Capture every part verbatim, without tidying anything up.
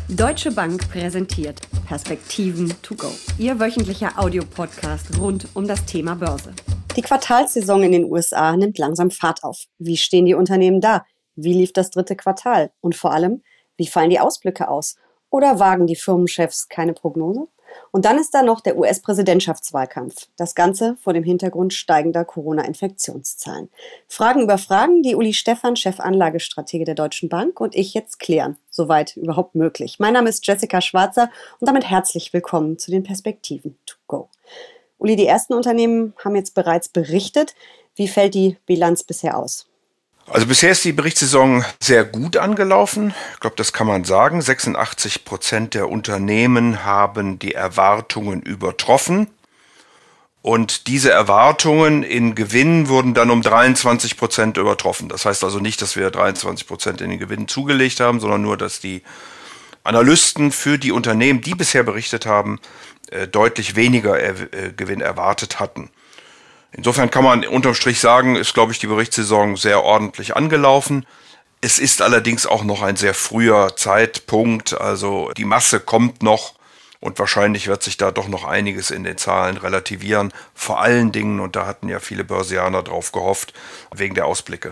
Deutsche Bank präsentiert Perspektiven to go. Ihr wöchentlicher Audiopodcast rund um das Thema Börse. Die Quartalssaison in den U S A nimmt langsam Fahrt auf. Wie stehen die Unternehmen da? Wie lief das dritte Quartal? Und vor allem, wie fallen die Ausblicke aus? Oder wagen die Firmenchefs keine Prognose? Und dann ist da noch der U S-Präsidentschaftswahlkampf. Das Ganze vor dem Hintergrund steigender Corona-Infektionszahlen. Fragen über Fragen, die Uli Stephan, Chefanlagestratege der Deutschen Bank, und ich jetzt klären, soweit überhaupt möglich. Mein Name ist Jessica Schwarzer und damit herzlich willkommen zu den Perspektiven to go. Uli, die ersten Unternehmen haben jetzt bereits berichtet. Wie fällt die Bilanz bisher aus? Also bisher ist die Berichtssaison sehr gut angelaufen. Ich glaube, das kann man sagen. sechsundachtzig Prozent der Unternehmen haben die Erwartungen übertroffen. Und diese Erwartungen in Gewinn wurden dann um dreiundzwanzig Prozent übertroffen. Das heißt also nicht, dass wir dreiundzwanzig Prozent in den Gewinn zugelegt haben, sondern nur, dass die Analysten für die Unternehmen, die bisher berichtet haben, deutlich weniger Gewinn erwartet hatten. Insofern kann man unterm Strich sagen, ist, glaube ich, die Berichtssaison sehr ordentlich angelaufen. Es ist allerdings auch noch ein sehr früher Zeitpunkt, also die Masse kommt noch und wahrscheinlich wird sich da doch noch einiges in den Zahlen relativieren. Vor allen Dingen, und da hatten ja viele Börsianer drauf gehofft, wegen der Ausblicke.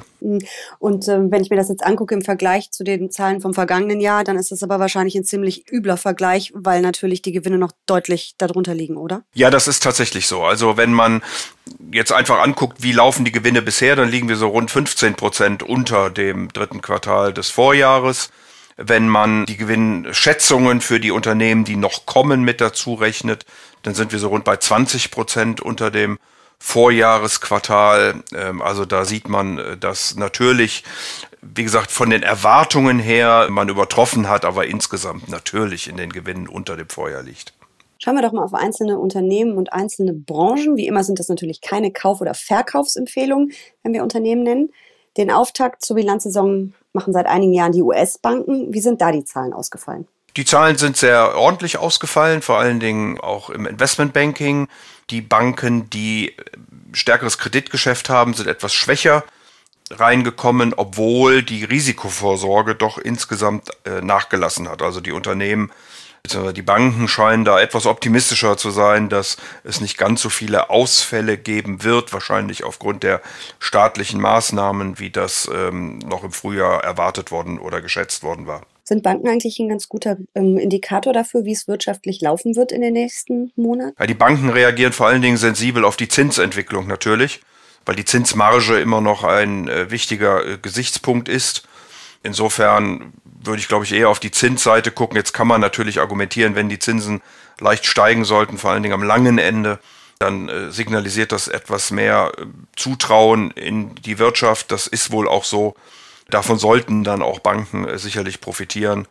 Und äh, wenn ich mir das jetzt angucke im Vergleich zu den Zahlen vom vergangenen Jahr, dann ist das aber wahrscheinlich ein ziemlich übler Vergleich, weil natürlich die Gewinne noch deutlich darunter liegen, oder? Ja, das ist tatsächlich so. Also wenn man jetzt einfach anguckt, wie laufen die Gewinne bisher, dann liegen wir so rund fünfzehn Prozent unter dem dritten Quartal des Vorjahres. Wenn man die Gewinnschätzungen für die Unternehmen, die noch kommen, mit dazu rechnet, dann sind wir so rund bei zwanzig Prozent unter dem Vorjahresquartal. Also da sieht man, dass natürlich, wie gesagt, von den Erwartungen her man übertroffen hat, aber insgesamt natürlich in den Gewinnen unter dem Vorjahr liegt. Schauen wir doch mal auf einzelne Unternehmen und einzelne Branchen. Wie immer sind das natürlich keine Kauf- oder Verkaufsempfehlungen, wenn wir Unternehmen nennen. Den Auftakt zur Bilanzsaison machen seit einigen Jahren die U S-Banken. Wie sind da die Zahlen ausgefallen? Die Zahlen sind sehr ordentlich ausgefallen, vor allen Dingen auch im Investmentbanking. Die Banken, die stärkeres Kreditgeschäft haben, sind etwas schwächer reingekommen, obwohl die Risikovorsorge doch insgesamt äh, nachgelassen hat. Also die Unternehmen, beziehungsweise die Banken scheinen da etwas optimistischer zu sein, dass es nicht ganz so viele Ausfälle geben wird, wahrscheinlich aufgrund der staatlichen Maßnahmen, wie das ähm, noch im Frühjahr erwartet worden oder geschätzt worden war. Sind Banken eigentlich ein ganz guter ähm, Indikator dafür, wie es wirtschaftlich laufen wird in den nächsten Monaten? Ja, die Banken reagieren vor allen Dingen sensibel auf die Zinsentwicklung natürlich, weil die Zinsmarge immer noch ein äh, wichtiger äh, Gesichtspunkt ist. Insofern würde ich, glaube ich, eher auf die Zinsseite gucken. Jetzt kann man natürlich argumentieren, wenn die Zinsen leicht steigen sollten, vor allen Dingen am langen Ende, dann äh, signalisiert das etwas mehr äh, Zutrauen in die Wirtschaft. Das ist wohl auch so. Davon sollten dann auch Banken äh, sicherlich profitieren.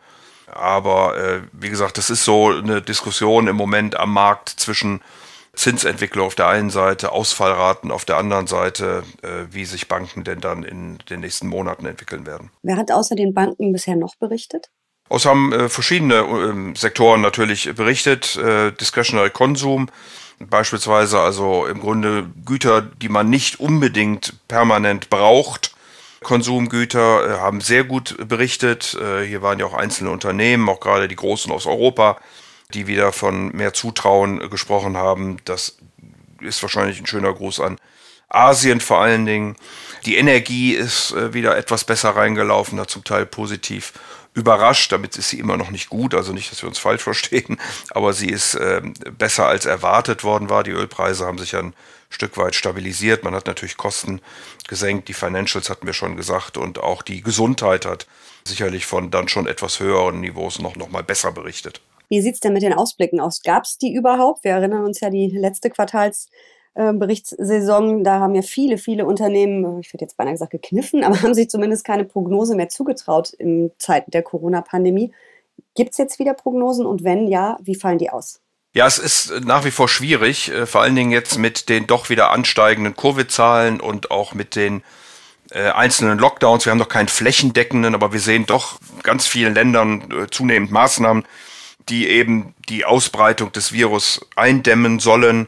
Aber äh, wie gesagt, das ist so eine Diskussion im Moment am Markt zwischen Zinsentwicklung auf der einen Seite, Ausfallraten auf der anderen Seite, äh, wie sich Banken denn dann in den nächsten Monaten entwickeln werden. Wer hat außer den Banken bisher noch berichtet? Außer haben äh, verschiedene äh, Sektoren natürlich berichtet. Äh, Discretionary Konsum, beispielsweise also im Grunde Güter, die man nicht unbedingt permanent braucht. Konsumgüter äh, haben sehr gut berichtet. Äh, hier waren ja auch einzelne Unternehmen, auch gerade die großen aus Europa, die wieder von mehr Zutrauen gesprochen haben. Das ist wahrscheinlich ein schöner Gruß an Asien vor allen Dingen. Die Energie ist äh, wieder etwas besser reingelaufen, hat zum Teil positiv überrascht. Damit ist sie immer noch nicht gut, also nicht, dass wir uns falsch verstehen, aber sie ist äh, besser als erwartet worden war. Die Ölpreise haben sich ja ein Stück weit stabilisiert. Man hat natürlich Kosten gesenkt. Die Financials hatten wir schon gesagt und auch die Gesundheit hat sicherlich von dann schon etwas höheren Niveaus noch, noch mal besser berichtet. Wie sieht es denn mit den Ausblicken aus? Gab es die überhaupt? Wir erinnern uns ja die letzte Quartalsberichtssaison. Äh, da haben ja viele, viele Unternehmen, ich hätte jetzt beinahe gesagt gekniffen, aber haben sich zumindest keine Prognose mehr zugetraut in Zeiten der Corona-Pandemie. Gibt es jetzt wieder Prognosen und wenn ja, wie fallen die aus? Ja, es ist nach wie vor schwierig, vor allen Dingen jetzt mit den doch wieder ansteigenden Covid-Zahlen und auch mit den äh, einzelnen Lockdowns. Wir haben noch keinen flächendeckenden, aber wir sehen doch ganz vielen Ländern äh, zunehmend Maßnahmen, die eben die Ausbreitung des Virus eindämmen sollen.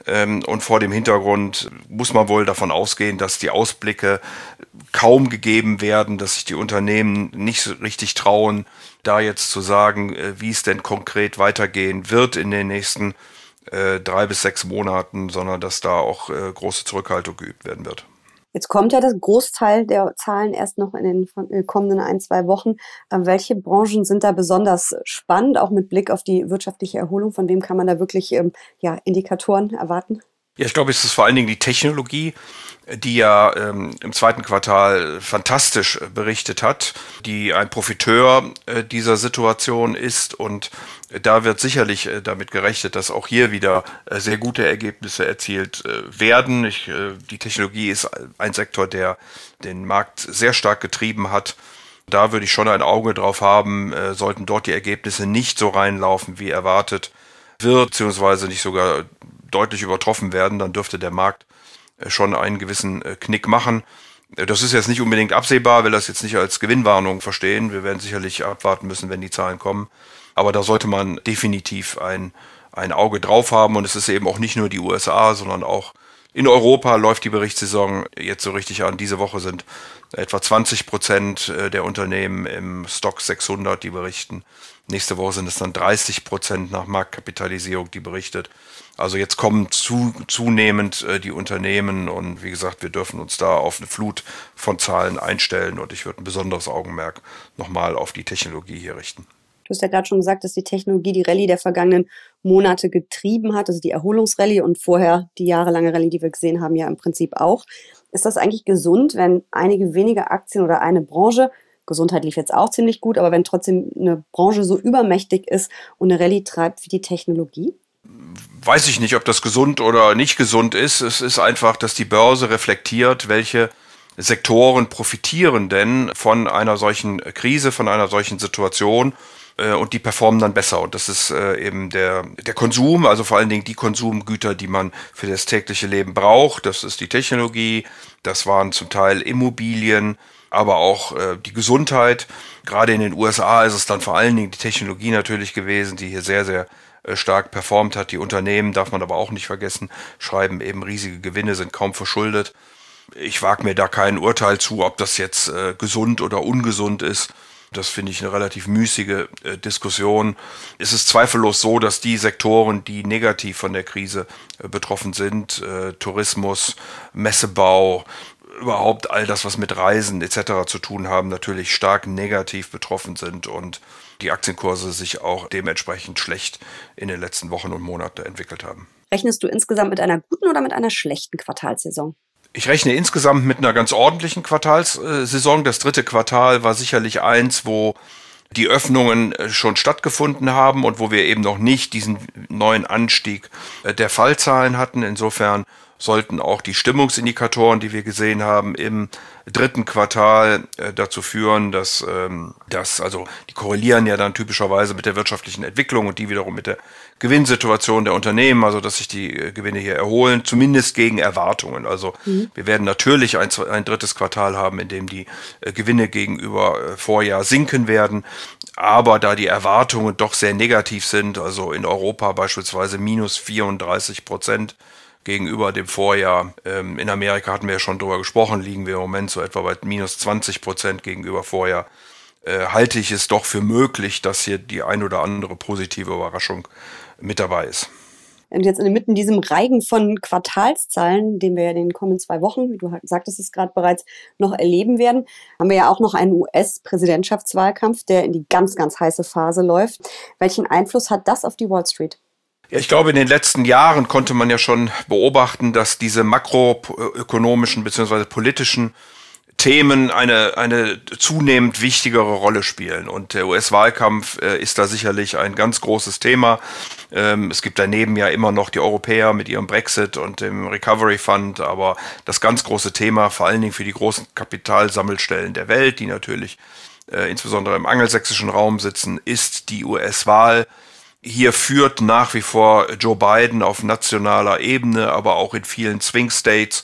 Und vor dem Hintergrund muss man wohl davon ausgehen, dass die Ausblicke kaum gegeben werden, dass sich die Unternehmen nicht so richtig trauen, da jetzt zu sagen, wie es denn konkret weitergehen wird in den nächsten äh, drei bis sechs Monaten, sondern dass da auch äh, große Zurückhaltung geübt werden wird. Jetzt kommt ja das Großteil der Zahlen erst noch in den kommenden ein, zwei Wochen. Welche Branchen sind da besonders spannend, auch mit Blick auf die wirtschaftliche Erholung? Von wem kann man da wirklich ähm, ja, Indikatoren erwarten? Ja, ich glaube, es ist vor allen Dingen die Technologie, die ja ähm, im zweiten Quartal fantastisch äh, berichtet hat, die ein Profiteur äh, dieser Situation ist. Und äh, da wird sicherlich äh, damit gerechnet, dass auch hier wieder äh, sehr gute Ergebnisse erzielt äh, werden. Ich, äh, die Technologie ist ein Sektor, der den Markt sehr stark getrieben hat. Da würde ich schon ein Auge drauf haben, äh, sollten dort die Ergebnisse nicht so reinlaufen, wie erwartet wird, beziehungsweise nicht sogar deutlich übertroffen werden, dann dürfte der Markt schon einen gewissen Knick machen. Das ist jetzt nicht unbedingt absehbar, will das jetzt nicht als Gewinnwarnung verstehen. Wir werden sicherlich abwarten müssen, wenn die Zahlen kommen. Aber da sollte man definitiv ein, ein Auge drauf haben. Und es ist eben auch nicht nur die U S A, sondern auch in Europa läuft die Berichtssaison jetzt so richtig an. Diese Woche sind etwa zwanzig Prozent der Unternehmen im Stock sechshundert, die berichten. Nächste Woche sind es dann dreißig Prozent nach Marktkapitalisierung, die berichtet. Also jetzt kommen zu, zunehmend äh, die Unternehmen und wie gesagt, wir dürfen uns da auf eine Flut von Zahlen einstellen und ich würde ein besonderes Augenmerk nochmal auf die Technologie hier richten. Du hast ja gerade schon gesagt, dass die Technologie die Rallye der vergangenen Monate getrieben hat, also die Erholungsrallye und vorher die jahrelange Rallye, die wir gesehen haben, ja im Prinzip auch. Ist das eigentlich gesund, wenn einige wenige Aktien oder eine Branche, Gesundheit lief jetzt auch ziemlich gut, aber wenn trotzdem eine Branche so übermächtig ist und eine Rallye treibt wie die Technologie? Weiß ich nicht, ob das gesund oder nicht gesund ist. Es ist einfach, dass die Börse reflektiert, welche Sektoren profitieren denn von einer solchen Krise, von einer solchen Situation äh, und die performen dann besser. Und das ist äh, eben der, der Konsum, also vor allen Dingen die Konsumgüter, die man für das tägliche Leben braucht. Das ist die Technologie, das waren zum Teil Immobilien, aber auch äh, die Gesundheit. Gerade in den U S A ist es dann vor allen Dingen die Technologie natürlich gewesen, die hier sehr, sehr äh, stark performt hat. Die Unternehmen, darf man aber auch nicht vergessen, schreiben eben riesige Gewinne, sind kaum verschuldet. Ich wage mir da kein Urteil zu, ob das jetzt äh, gesund oder ungesund ist. Das finde ich eine relativ müßige äh, Diskussion. Es ist zweifellos so, dass die Sektoren, die negativ von der Krise äh, betroffen sind, äh, Tourismus, Messebau, überhaupt all das, was mit Reisen et cetera zu tun haben, natürlich stark negativ betroffen sind und die Aktienkurse sich auch dementsprechend schlecht in den letzten Wochen und Monaten entwickelt haben. Rechnest du insgesamt mit einer guten oder mit einer schlechten Quartalssaison? Ich rechne insgesamt mit einer ganz ordentlichen Quartalssaison. Das dritte Quartal war sicherlich eins, wo die Öffnungen schon stattgefunden haben und wo wir eben noch nicht diesen neuen Anstieg der Fallzahlen hatten. Insofern sollten auch die Stimmungsindikatoren, die wir gesehen haben, im dritten Quartal äh, dazu führen, dass, ähm, dass, also die korrelieren ja dann typischerweise mit der wirtschaftlichen Entwicklung und die wiederum mit der Gewinnsituation der Unternehmen, also dass sich die äh, Gewinne hier erholen, zumindest gegen Erwartungen. Also mhm. wir werden natürlich ein, ein drittes Quartal haben, in dem die äh, Gewinne gegenüber äh, Vorjahr sinken werden. Aber da die Erwartungen doch sehr negativ sind, also in Europa beispielsweise minus vierunddreißig Prozent, gegenüber dem Vorjahr. Ähm, in Amerika hatten wir ja schon drüber gesprochen, liegen wir im Moment so etwa bei minus zwanzig Prozent gegenüber Vorjahr. Äh, halte ich es doch für möglich, dass hier die ein oder andere positive Überraschung mit dabei ist. Und jetzt inmitten diesem Reigen von Quartalszahlen, den wir ja in den kommenden zwei Wochen, wie du sagtest es gerade bereits, noch erleben werden, haben wir ja auch noch einen U S-Präsidentschaftswahlkampf, der in die ganz, ganz heiße Phase läuft. Welchen Einfluss hat das auf die Wall Street? Ja, ich glaube, in den letzten Jahren konnte man ja schon beobachten, dass diese makroökonomischen bzw. politischen Themen eine, eine zunehmend wichtigere Rolle spielen. Und der U S-Wahlkampf äh, ist da sicherlich ein ganz großes Thema. Ähm, es gibt daneben ja immer noch die Europäer mit ihrem Brexit und dem Recovery Fund, aber das ganz große Thema, vor allen Dingen für die großen Kapitalsammelstellen der Welt, die natürlich äh, insbesondere im angelsächsischen Raum sitzen, ist die U S-Wahl. Hier führt nach wie vor Joe Biden auf nationaler Ebene, aber auch in vielen Swing States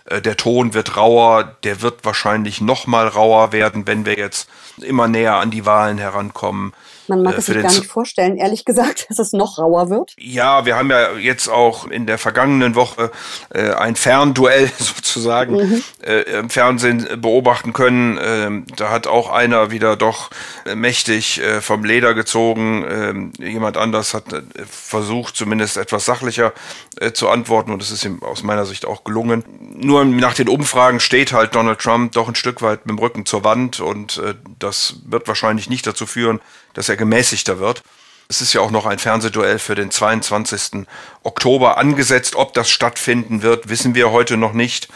Äh, der Ton wird rauer, der wird wahrscheinlich noch mal rauer werden, wenn wir jetzt immer näher an die Wahlen herankommen. Man mag es sich gar nicht vorstellen, ehrlich gesagt, dass es noch rauer wird. Ja, wir haben ja jetzt auch in der vergangenen Woche äh, ein Fernduell sozusagen mhm. äh, im Fernsehen beobachten können. Ähm, da hat auch einer wieder doch äh, mächtig äh, vom Leder gezogen. Ähm, jemand anders hat äh, versucht, zumindest etwas sachlicher äh, zu antworten, und das ist ihm aus meiner Sicht auch gelungen. Nur nach den Umfragen steht halt Donald Trump doch ein Stück weit mit dem Rücken zur Wand, und äh, das wird wahrscheinlich nicht dazu führen, dass er gemäßigter wird. Es ist ja auch noch ein Fernsehduell für den zweiundzwanzigsten Oktober angesetzt. Ob das stattfinden wird, wissen wir heute noch nicht.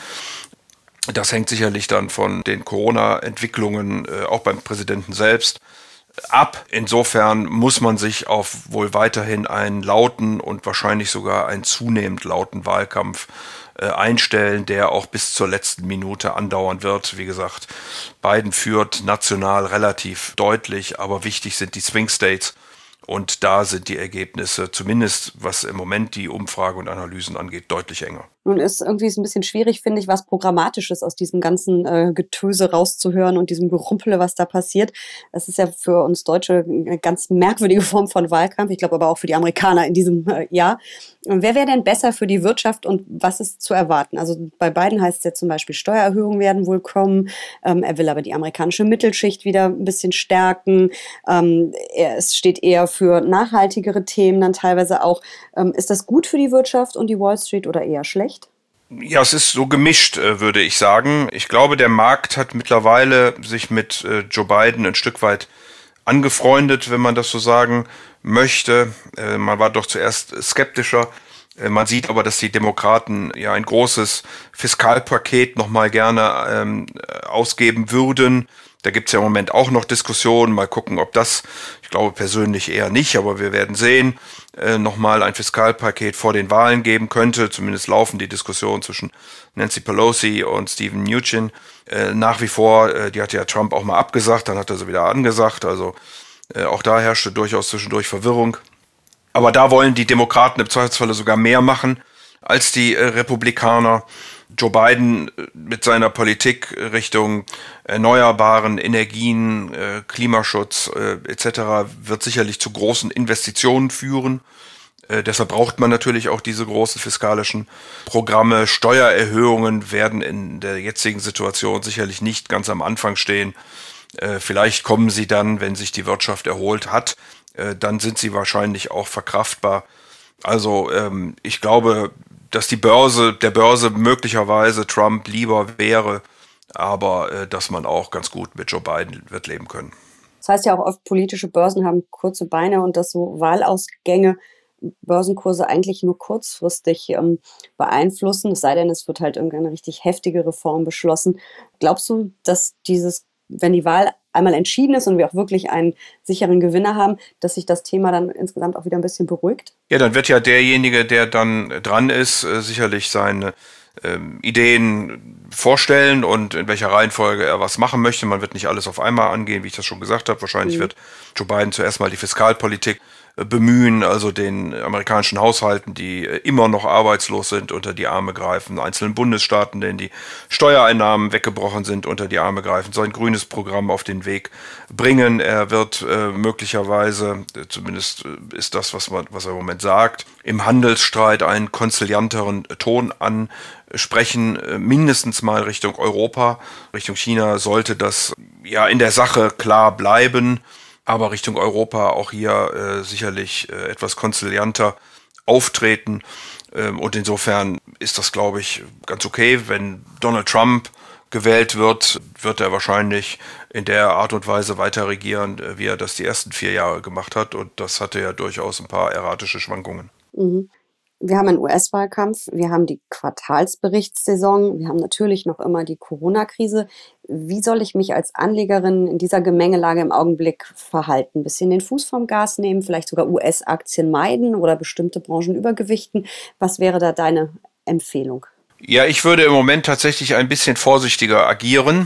Das hängt sicherlich dann von den Corona-Entwicklungen, äh, auch beim Präsidenten selbst, ab. Insofern muss man sich auf wohl weiterhin einen lauten und wahrscheinlich sogar einen zunehmend lauten Wahlkampf äh, einstellen, der auch bis zur letzten Minute andauern wird. Wie gesagt, Biden führt national relativ deutlich, aber wichtig sind die Swing States. Und da sind die Ergebnisse, zumindest was im Moment die Umfrage und Analysen angeht, deutlich enger. Nun ist irgendwie ein bisschen schwierig, finde ich, was Programmatisches aus diesem ganzen äh, Getöse rauszuhören und diesem Gerumpele, was da passiert. Das ist ja für uns Deutsche eine ganz merkwürdige Form von Wahlkampf. Ich glaube aber auch für die Amerikaner in diesem äh, Jahr. Und wer wäre denn besser für die Wirtschaft und was ist zu erwarten? Also bei Biden heißt es ja zum Beispiel, Steuererhöhungen werden wohl kommen. Ähm, er will aber die amerikanische Mittelschicht wieder ein bisschen stärken. Ähm, er, es steht eher für nachhaltigere Themen dann teilweise auch. Ähm, ist das gut für die Wirtschaft und die Wall Street oder eher schlecht? Ja, es ist so gemischt, würde ich sagen. Ich glaube, der Markt hat mittlerweile sich mit Joe Biden ein Stück weit angefreundet, wenn man das so sagen möchte. Man war doch zuerst skeptischer. Man sieht aber, dass die Demokraten ja ein großes Fiskalpaket nochmal gerne ähm, ausgeben würden. Da gibt's ja im Moment auch noch Diskussionen. Mal gucken, ob das, ich glaube persönlich eher nicht, aber wir werden sehen, äh, nochmal ein Fiskalpaket vor den Wahlen geben könnte. Zumindest laufen die Diskussionen zwischen Nancy Pelosi und Steven Mnuchin äh, nach wie vor. Äh, die hat ja Trump auch mal abgesagt, dann hat er sie wieder angesagt. Also äh, auch da herrschte durchaus zwischendurch Verwirrung. Aber da wollen die Demokraten im Zweifelsfalle sogar mehr machen als die äh, Republikaner. Joe Biden mit seiner Politik Richtung erneuerbaren Energien, äh, Klimaschutz äh, et cetera wird sicherlich zu großen Investitionen führen. Äh, deshalb braucht man natürlich auch diese großen fiskalischen Programme. Steuererhöhungen werden in der jetzigen Situation sicherlich nicht ganz am Anfang stehen. Äh, vielleicht kommen sie dann, wenn sich die Wirtschaft erholt hat. Äh, dann sind sie wahrscheinlich auch verkraftbar. Also ähm, ich glaube, dass die Börse, der Börse möglicherweise Trump lieber wäre, aber äh, dass man auch ganz gut mit Joe Biden wird leben können. Das heißt ja auch oft, politische Börsen haben kurze Beine und dass so Wahlausgänge Börsenkurse eigentlich nur kurzfristig ähm, beeinflussen, es sei denn, es wird halt irgendeine richtig heftige Reform beschlossen. Glaubst du, dass dieses, wenn die Wahl einmal entschieden ist und wir auch wirklich einen sicheren Gewinner haben, dass sich das Thema dann insgesamt auch wieder ein bisschen beruhigt? Ja, dann wird ja derjenige, der dann dran ist, sicherlich seine ähm, Ideen vorstellen und in welcher Reihenfolge er was machen möchte. Man wird nicht alles auf einmal angehen, wie ich das schon gesagt habe. Wahrscheinlich mhm. wird Joe Biden zuerst mal die Fiskalpolitik bemühen, also den amerikanischen Haushalten, die immer noch arbeitslos sind, unter die Arme greifen, einzelnen Bundesstaaten, denen die Steuereinnahmen weggebrochen sind, unter die Arme greifen, sein grünes Programm auf den Weg bringen. Er wird äh, möglicherweise, zumindest ist das, was man, was er im Moment sagt, im Handelsstreit einen konzilianteren Ton ansprechen, mindestens mal Richtung Europa. Richtung China sollte das ja in der Sache klar bleiben, aber Richtung Europa auch hier äh, sicherlich äh, etwas konzilianter auftreten. Ähm, und insofern ist das, glaube ich, ganz okay. Wenn Donald Trump gewählt wird, wird er wahrscheinlich in der Art und Weise weiter regieren, wie er das die ersten vier Jahre gemacht hat. Und das hatte ja durchaus ein paar erratische Schwankungen. Mhm. Wir haben einen U S-Wahlkampf, wir haben die Quartalsberichtssaison, wir haben natürlich noch immer die Corona-Krise. Wie soll ich mich als Anlegerin in dieser Gemengelage im Augenblick verhalten? Ein bisschen den Fuß vom Gas nehmen, vielleicht sogar U S-Aktien meiden oder bestimmte Branchen übergewichten? Was wäre da deine Empfehlung? Ja, ich würde im Moment tatsächlich ein bisschen vorsichtiger agieren.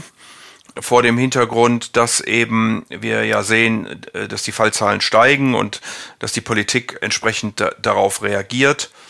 Vor dem Hintergrund, dass eben wir ja sehen, dass die Fallzahlen steigen und dass die Politik entsprechend da, darauf reagiert.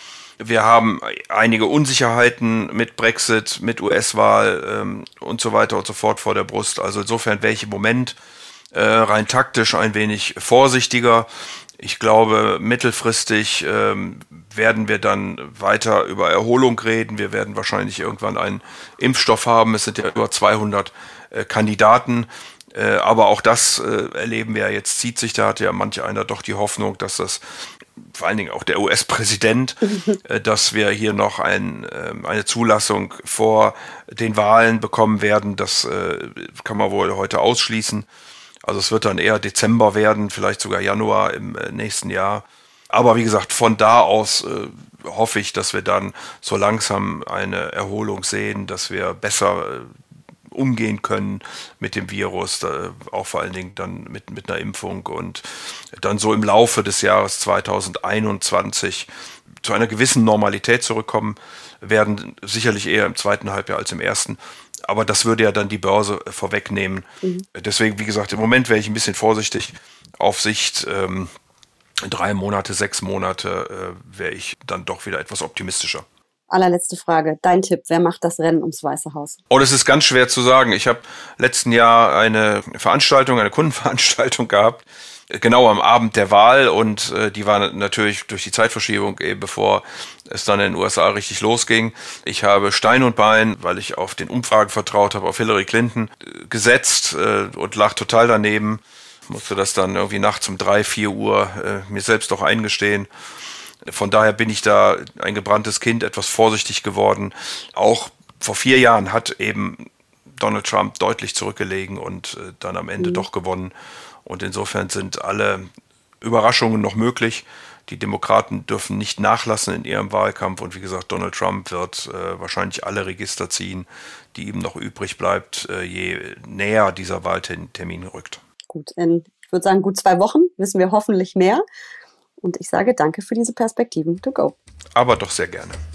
Wir haben einige Unsicherheiten mit Brexit, mit U S-Wahl ähm, und so weiter und so fort vor der Brust. Also insofern wäre ich im Moment äh, rein taktisch ein wenig vorsichtiger. Ich glaube, mittelfristig ähm, werden wir dann weiter über Erholung reden. Wir werden wahrscheinlich irgendwann einen Impfstoff haben. Es sind ja über zweihundert äh, Kandidaten. Äh, aber auch das äh, erleben wir jetzt, zieht sich. Da hat ja manch einer doch die Hoffnung, dass das, vor allen Dingen auch der U S-Präsident, äh, dass wir hier noch ein, äh, eine Zulassung vor den Wahlen bekommen werden. Das äh, kann man wohl heute ausschließen. Also es wird dann eher Dezember werden, vielleicht sogar Januar im äh, nächsten Jahr. Aber wie gesagt, von da aus äh, hoffe ich, dass wir dann so langsam eine Erholung sehen, dass wir besser äh, umgehen können mit dem Virus, da, auch vor allen Dingen dann mit, mit einer Impfung und dann so im Laufe des Jahres zweitausendeinundzwanzig zu einer gewissen Normalität zurückkommen werden, sicherlich eher im zweiten Halbjahr als im ersten. Aber das würde ja dann die Börse vorwegnehmen. Mhm. Deswegen, wie gesagt, im Moment wäre ich ein bisschen vorsichtig. Auf Sicht ähm, drei Monate, sechs Monate äh, wäre ich dann doch wieder etwas optimistischer. Allerletzte Frage. Dein Tipp, wer macht das Rennen ums Weiße Haus? Oh, das ist ganz schwer zu sagen. Ich habe letzten Jahr eine Veranstaltung, eine Kundenveranstaltung gehabt, genau am Abend der Wahl und äh, die war natürlich durch die Zeitverschiebung, eben bevor es dann in den U S A richtig losging. Ich habe Stein und Bein, weil ich auf den Umfragen vertraut habe, auf Hillary Clinton äh, gesetzt äh, und lag total daneben. Musste das dann irgendwie nachts um drei, vier Uhr äh, mir selbst auch eingestehen. Von daher bin ich da ein gebranntes Kind, etwas vorsichtig geworden. Auch vor vier Jahren hat eben Donald Trump deutlich zurückgelegen und äh, dann am Ende mhm. doch gewonnen. Und insofern sind alle Überraschungen noch möglich. Die Demokraten dürfen nicht nachlassen in ihrem Wahlkampf. Und wie gesagt, Donald Trump wird äh, wahrscheinlich alle Register ziehen, die ihm noch übrig bleibt, äh, je näher dieser Wahltermin rückt. Gut, in, ich würde sagen, gut zwei Wochen wissen wir hoffentlich mehr. Und ich sage danke für diese Perspektiven to go. Aber doch sehr gerne.